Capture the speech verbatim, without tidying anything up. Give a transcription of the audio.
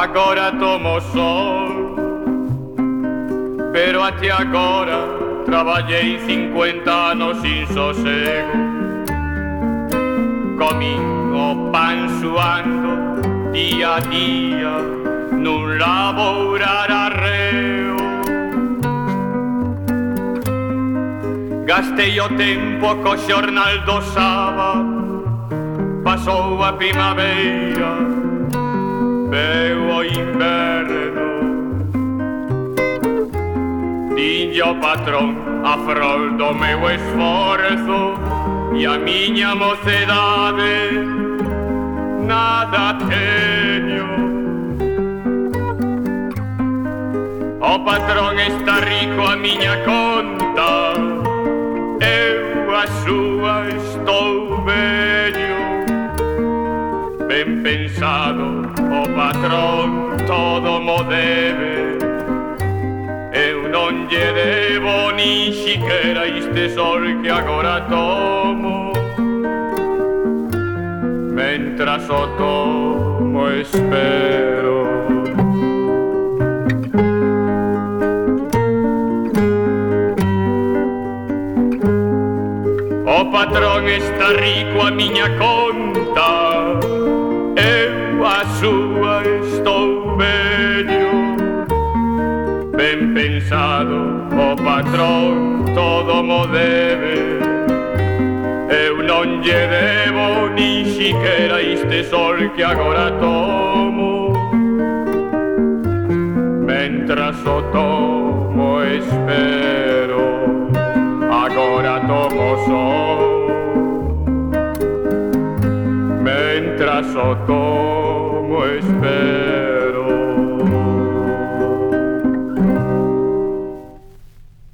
agora tomo sol, pero até agora traballei cincuenta anos sin sosego. Comín o pan suando día a día nun laborar arreo. Gastei o tempo co xornal do sábado, pasou a primavera, veu o inverno. Dinlle o patrón a frol do meu esforzo e a miña mocedade nada teño. O patrón está rico a miña conta, eu a súa estou vello. Ben pensado o patrón todo mo debe, eu non lle debo ni siquiera este sol que agora tomo. Mentras o tomo espero. O patrón está rico a miña conta, eu a súa estou vello. Ben pensado o patrón todo mo debe, eu non lle debo ni siquiera este sol que agora tomo. Mentras o tomo espero, agora tomo sol. Mentras o tomo espero.